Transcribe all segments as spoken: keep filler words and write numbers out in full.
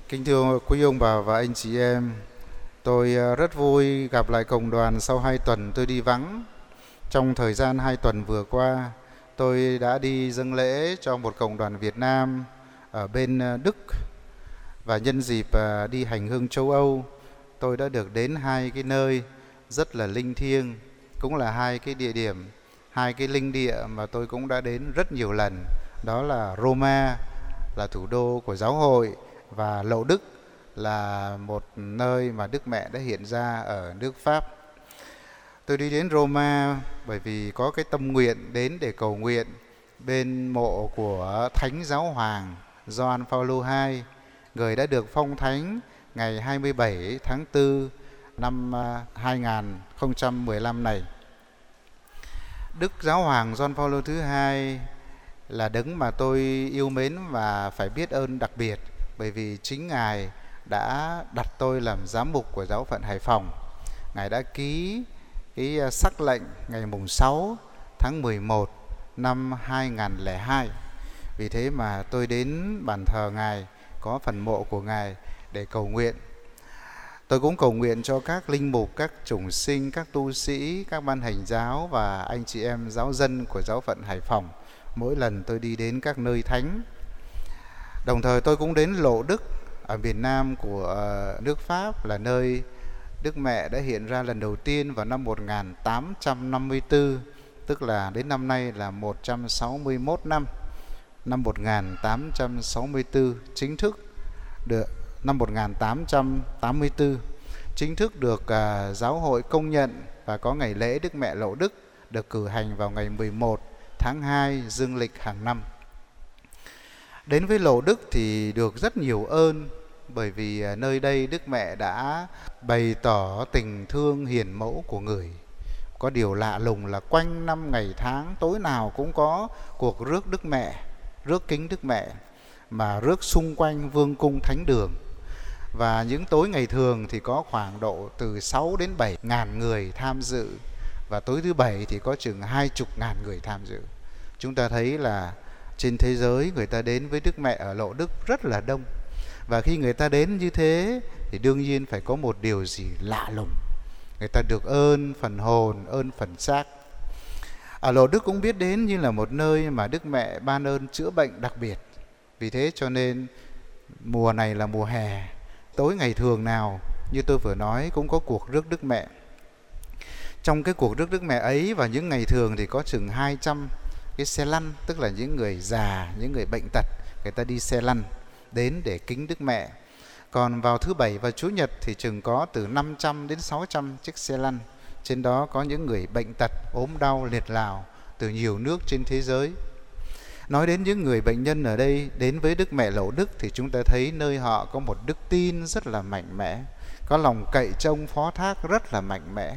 Kính thưa quý ông bà và anh chị em, tôi rất vui gặp lại cộng đoàn sau hai tuần tôi đi vắng. Trong thời gian hai tuần vừa qua, tôi đã đi dâng lễ cho một cộng đoàn Việt Nam ở bên Đức. Và nhân dịp đi hành hương châu Âu, tôi đã được đến hai cái nơi rất là linh thiêng, cũng là hai cái địa điểm, hai cái linh địa mà tôi cũng đã đến rất nhiều lần. Đó là Roma, là thủ đô của giáo hội, và Lậu Đức là một nơi mà Đức Mẹ đã hiện ra ở nước Pháp. Tôi đi đến Roma bởi vì có cái tâm nguyện đến để cầu nguyện bên mộ của Thánh Giáo Hoàng Gioan Phaolô đệ nhị, người đã được phong thánh ngày hai mươi bảy tháng tư năm hai nghìn không trăm mười lăm này. Đức Giáo Hoàng Gioan Phaolô thứ hai là đấng mà tôi yêu mến và phải biết ơn đặc biệt, bởi vì chính Ngài đã đặt tôi làm giám mục của giáo phận Hải Phòng. Ngài đã ký cái sắc lệnh ngày mùng sáu tháng mười một năm hai nghìn không trăm lẻ hai. Vì thế mà tôi đến bàn thờ Ngài, có phần mộ của Ngài để cầu nguyện. Tôi cũng cầu nguyện cho các linh mục, các chủng sinh, các tu sĩ, các ban hành giáo và anh chị em giáo dân của giáo phận Hải Phòng mỗi lần tôi đi đến các nơi thánh. Đồng thời tôi cũng đến Lộ Đức ở miền Nam của nước Pháp, là nơi Đức Mẹ đã hiện ra lần đầu tiên vào năm một nghìn tám trăm năm mươi tư, tức là đến năm nay là một trăm sáu mươi mốt năm. Năm một nghìn tám trăm sáu mươi tư chính thức được năm một nghìn tám trăm tám mươi tư chính thức được uh, giáo hội công nhận và có ngày lễ Đức Mẹ Lậu Đức được cử hành vào ngày mười một tháng hai dương lịch hàng năm. Đến với Lậu Đức thì được rất nhiều ơn, bởi vì uh, nơi đây Đức Mẹ đã bày tỏ tình thương hiền mẫu của người. Có điều lạ lùng là quanh năm ngày tháng tối nào cũng có cuộc rước Đức Mẹ, rước kính Đức Mẹ, mà rước xung quanh vương cung thánh đường. Và những tối ngày thường thì có khoảng độ từ sáu đến bảy ngàn người tham dự, và tối thứ bảy thì có chừng hai chục ngàn người tham dự. Chúng ta thấy là trên thế giới người ta đến với Đức Mẹ ở Lộ Đức rất là đông. Và khi người ta đến như thế thì đương nhiên phải có một điều gì lạ lùng. Người ta được ơn phần hồn, ơn phần xác. Ở Lộ Đức cũng biết đến như là một nơi mà Đức Mẹ ban ơn chữa bệnh đặc biệt. Vì thế cho nên mùa này là mùa hè, tối ngày thường nào như tôi vừa nói cũng có cuộc rước Đức Mẹ. Trong cái cuộc rước Đức Mẹ ấy và những ngày thường thì có chừng hai trăm cái xe lăn, tức là những người già, những người bệnh tật, người ta đi xe lăn đến để kính Đức Mẹ. Còn vào thứ bảy và chủ nhật thì chừng có từ năm trăm đến sáu trăm chiếc xe lăn. Trên đó có những người bệnh tật, ốm đau, liệt lào từ nhiều nước trên thế giới. Nói đến những người bệnh nhân ở đây đến với Đức Mẹ Lậu Đức thì chúng ta thấy nơi họ có một đức tin rất là mạnh mẽ, có lòng cậy trông phó thác rất là mạnh mẽ.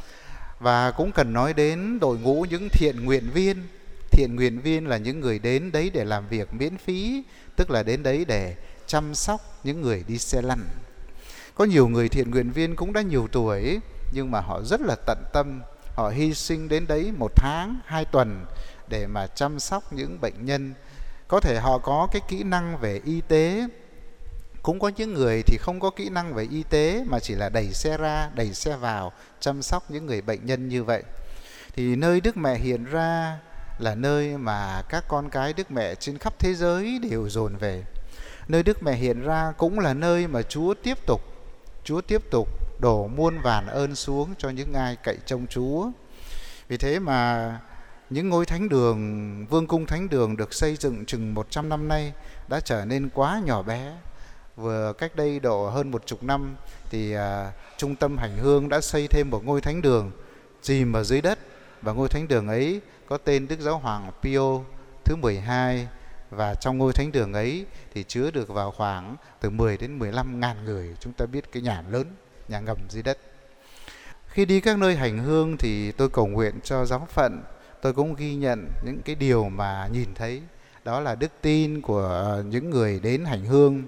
Và cũng cần nói đến đội ngũ những thiện nguyện viên. Thiện nguyện viên là những người đến đấy để làm việc miễn phí, tức là đến đấy để chăm sóc những người đi xe lăn. Có nhiều người thiện nguyện viên cũng đã nhiều tuổi, nhưng mà họ rất là tận tâm. Họ hy sinh đến đấy một tháng, hai tuần để mà chăm sóc những bệnh nhân. Có thể họ có cái kỹ năng về y tế, cũng có những người thì không có kỹ năng về y tế mà chỉ là đẩy xe ra, đẩy xe vào, chăm sóc những người bệnh nhân như vậy. Thì nơi Đức Mẹ hiện ra là nơi mà các con cái Đức Mẹ trên khắp thế giới đều dồn về. Nơi Đức Mẹ hiện ra cũng là nơi mà Chúa tiếp tục, Chúa tiếp tục đổ muôn vàn ơn xuống cho những ai cậy trông Chúa. Vì thế mà những ngôi thánh đường, vương cung thánh đường được xây dựng chừng một trăm năm nay đã trở nên quá nhỏ bé. Vừa cách đây độ hơn một chục năm thì à, trung tâm hành hương đã xây thêm một ngôi thánh đường chìm ở dưới đất. Và ngôi thánh đường ấy có tên Đức Giáo Hoàng Pio thứ mười hai. Và trong ngôi thánh đường ấy thì chứa được vào khoảng từ mười đến mười lăm ngàn người. Chúng ta biết cái nhà lớn, nhà ngầm dưới đất. Khi đi các nơi hành hương thì tôi cầu nguyện cho giáo phận. Tôi cũng ghi nhận những cái điều mà nhìn thấy. Đó là đức tin của những người đến hành hương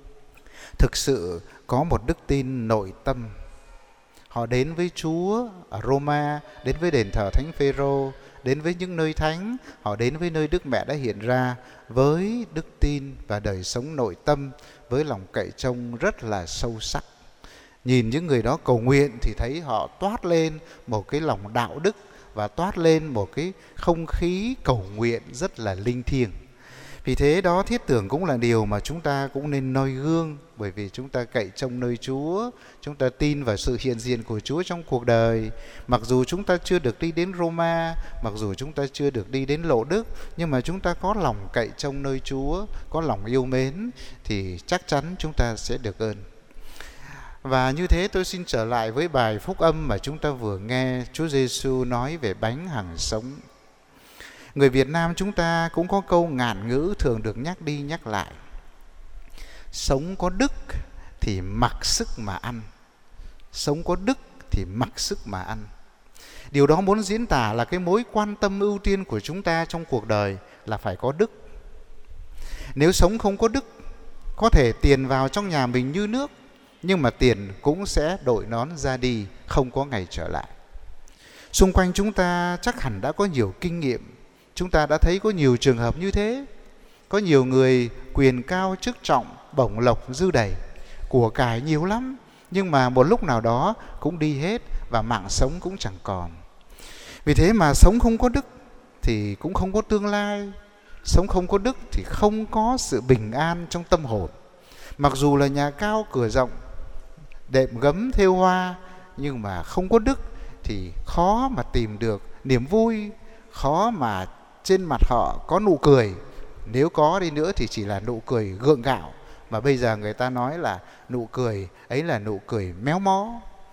thực sự có một đức tin nội tâm. Họ đến với Chúa ở Roma, đến với đền thờ Thánh Phêrô, đến với những nơi thánh, họ đến với nơi Đức Mẹ đã hiện ra với đức tin và đời sống nội tâm, với lòng cậy trông rất là sâu sắc. Nhìn những người đó cầu nguyện thì thấy họ toát lên một cái lòng đạo đức và toát lên một cái không khí cầu nguyện rất là linh thiêng. Vì thế đó thiết tưởng cũng là điều mà chúng ta cũng nên noi gương, bởi vì chúng ta cậy trông nơi Chúa, chúng ta tin vào sự hiện diện của Chúa trong cuộc đời. Mặc dù chúng ta chưa được đi đến Roma, mặc dù chúng ta chưa được đi đến Lộ Đức, nhưng mà chúng ta có lòng cậy trông nơi Chúa, có lòng yêu mến thì chắc chắn chúng ta sẽ được ơn. Và như thế tôi xin trở lại với bài phúc âm mà chúng ta vừa nghe Chúa Giêsu nói về bánh hằng sống. Người Việt Nam chúng ta cũng có câu ngạn ngữ thường được nhắc đi nhắc lại. Sống có đức thì mặc sức mà ăn. Sống có đức thì mặc sức mà ăn. Điều đó muốn diễn tả là cái mối quan tâm ưu tiên của chúng ta trong cuộc đời là phải có đức. Nếu sống không có đức, có thể tiền vào trong nhà mình như nước, nhưng mà tiền cũng sẽ đội nón ra đi, không có ngày trở lại. Xung quanh chúng ta chắc hẳn đã có nhiều kinh nghiệm. Chúng ta đã thấy có nhiều trường hợp như thế. Có nhiều người quyền cao chức trọng, bổng lộc dư đầy, của cải nhiều lắm, nhưng mà một lúc nào đó cũng đi hết và mạng sống cũng chẳng còn. Vì thế mà sống không có đức thì cũng không có tương lai. Sống không có đức thì không có sự bình an trong tâm hồn. Mặc dù là nhà cao cửa rộng, đệm gấm thêu hoa, nhưng mà không có đức thì khó mà tìm được niềm vui, khó mà trên mặt họ có nụ cười. Nếu có đi nữa thì chỉ là nụ cười gượng gạo, mà bây giờ người ta nói là nụ cười ấy là nụ cười méo mó.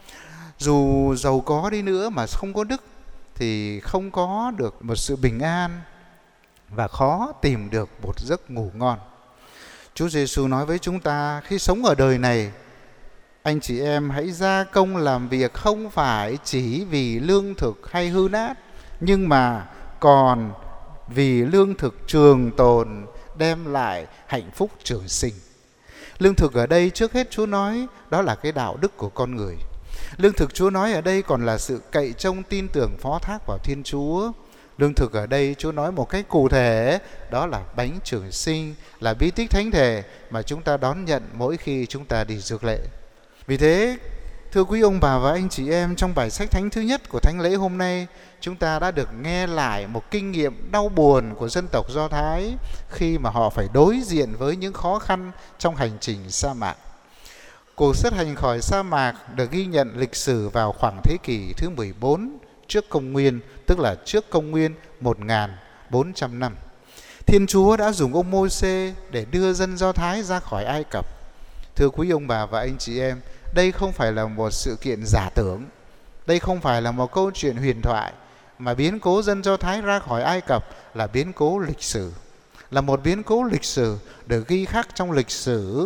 Dù giàu có đi nữa mà không có đức thì không có được một sự bình an và khó tìm được một giấc ngủ ngon. Chúa Giêsu nói với chúng ta, khi sống ở đời này, anh chị em hãy gia công làm việc không phải chỉ vì lương thực hay hư nát, nhưng mà còn vì lương thực trường tồn đem lại hạnh phúc trường sinh. Lương thực ở đây trước hết Chúa nói đó là cái đạo đức của con người. Lương thực Chúa nói ở đây còn là sự cậy trông tin tưởng phó thác vào Thiên Chúa. Lương thực ở đây Chúa nói một cách cụ thể, đó là bánh trường sinh, là bí tích thánh thể mà chúng ta đón nhận mỗi khi chúng ta đi dự lễ. Vì thế, thưa quý ông bà và anh chị em, trong bài sách thánh thứ nhất của thánh lễ hôm nay, chúng ta đã được nghe lại một kinh nghiệm đau buồn của dân tộc Do Thái khi mà họ phải đối diện với những khó khăn trong hành trình sa mạc. Cuộc xuất hành khỏi sa mạc được ghi nhận lịch sử vào khoảng thế kỷ thứ mười bốn trước công nguyên, tức là trước công nguyên một nghìn bốn trăm năm. Thiên Chúa đã dùng ông Môi-se để đưa dân Do Thái ra khỏi Ai Cập. Thưa quý ông bà và anh chị em, đây không phải là một sự kiện giả tưởng, đây không phải là một câu chuyện huyền thoại, mà biến cố dân Do Thái ra khỏi Ai Cập là biến cố lịch sử, là một biến cố lịch sử được ghi khắc trong lịch sử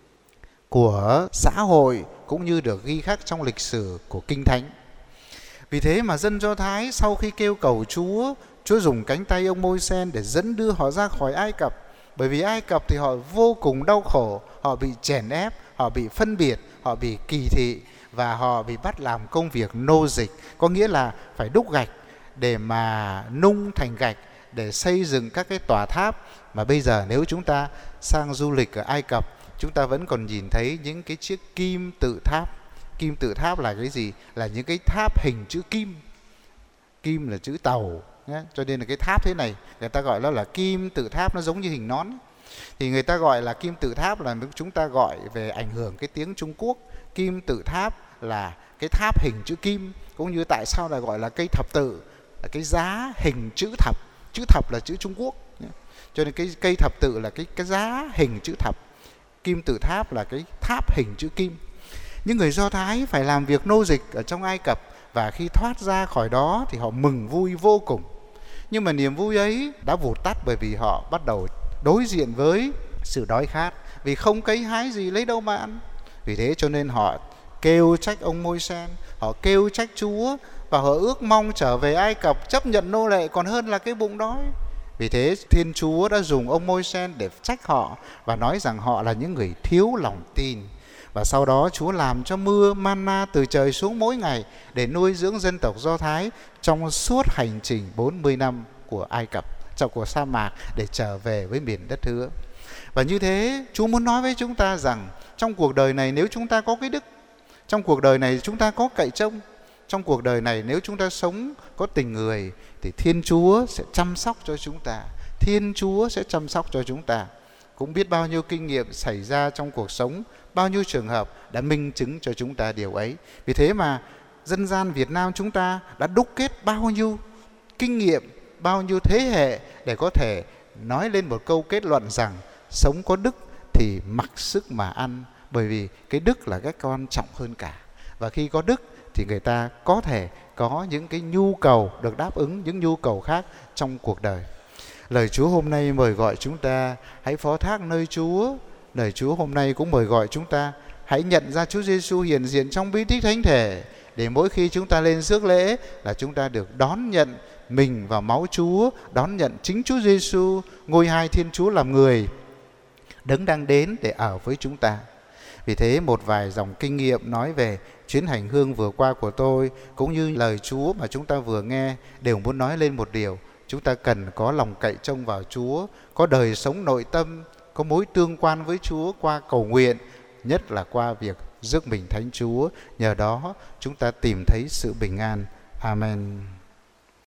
của xã hội cũng như được ghi khắc trong lịch sử của Kinh Thánh. Vì thế mà dân Do Thái sau khi kêu cầu Chúa, Chúa dùng cánh tay ông Môi-se để dẫn đưa họ ra khỏi Ai Cập. Bởi vì Ai Cập thì họ vô cùng đau khổ, họ bị chèn ép, họ bị phân biệt, họ bị kỳ thị và họ bị bắt làm công việc nô dịch, có nghĩa là phải đúc gạch để mà nung thành gạch để xây dựng các cái tòa tháp. Mà bây giờ nếu chúng ta sang du lịch ở Ai Cập, chúng ta vẫn còn nhìn thấy những cái chiếc kim tự tháp. Kim tự tháp là cái gì? Là những cái tháp hình chữ kim. Kim là chữ tàu nhé. Cho nên là cái tháp thế này người ta gọi nó là kim tự tháp, nó giống như hình nón. Thì người ta gọi là kim tự tháp là chúng ta gọi về ảnh hưởng cái tiếng Trung Quốc. Kim tự tháp là cái tháp hình chữ kim, cũng như tại sao lại gọi là cây thập tự, là cái giá hình chữ thập. Chữ thập là chữ Trung Quốc, cho nên cái cây thập tự là cái, cái giá hình chữ thập. Kim tự tháp là cái tháp hình chữ kim. Những người Do Thái phải làm việc nô dịch ở trong Ai Cập, và khi thoát ra khỏi đó thì họ mừng vui vô cùng. Nhưng mà niềm vui ấy đã vụt tắt bởi vì họ bắt đầu đối diện với sự đói khát, vì không cấy hái gì lấy đâu mà ăn. Vì thế cho nên họ kêu trách ông Môi-se, họ kêu trách Chúa, và họ ước mong trở về Ai Cập chấp nhận nô lệ còn hơn là cái bụng đói. Vì thế Thiên Chúa đã dùng ông Môi-se để trách họ và nói rằng họ là những người thiếu lòng tin. Và sau đó Chúa làm cho mưa manna từ trời xuống mỗi ngày để nuôi dưỡng dân tộc Do Thái trong suốt hành trình bốn mươi năm của Ai Cập, trong cuộc sa mạc để trở về với miền đất hứa. Và như thế Chúa muốn nói với chúng ta rằng trong cuộc đời này nếu chúng ta có cái đức, trong cuộc đời này chúng ta có cậy trông, trong cuộc đời này nếu chúng ta sống có tình người, thì Thiên Chúa sẽ chăm sóc cho chúng ta. Thiên Chúa sẽ chăm sóc cho chúng ta. Cũng biết bao nhiêu kinh nghiệm xảy ra trong cuộc sống, bao nhiêu trường hợp đã minh chứng cho chúng ta điều ấy. Vì thế mà dân gian Việt Nam chúng ta đã đúc kết bao nhiêu kinh nghiệm, bao nhiêu thế hệ để có thể nói lên một câu kết luận rằng sống có đức thì mặc sức mà ăn, bởi vì cái đức là cái quan trọng hơn cả. Và khi có đức thì người ta có thể có những cái nhu cầu được đáp ứng, những nhu cầu khác trong cuộc đời. Lời Chúa hôm nay mời gọi chúng ta hãy phó thác nơi Chúa. Lời Chúa hôm nay cũng mời gọi chúng ta hãy nhận ra Chúa Giêsu hiện diện trong bí tích thánh thể, để mỗi khi chúng ta lên rước lễ là chúng ta được đón nhận mình và máu Chúa, đón nhận chính Chúa Giêsu, ngôi hai Thiên Chúa làm người, Đấng đang đến để ở với chúng ta. Vì thế một vài dòng kinh nghiệm nói về chuyến hành hương vừa qua của tôi, cũng như lời Chúa mà chúng ta vừa nghe, đều muốn nói lên một điều: chúng ta cần có lòng cậy trông vào Chúa, có đời sống nội tâm, có mối tương quan với Chúa qua cầu nguyện, nhất là qua việc rước mình thánh Chúa. Nhờ đó chúng ta tìm thấy sự bình an. Amen.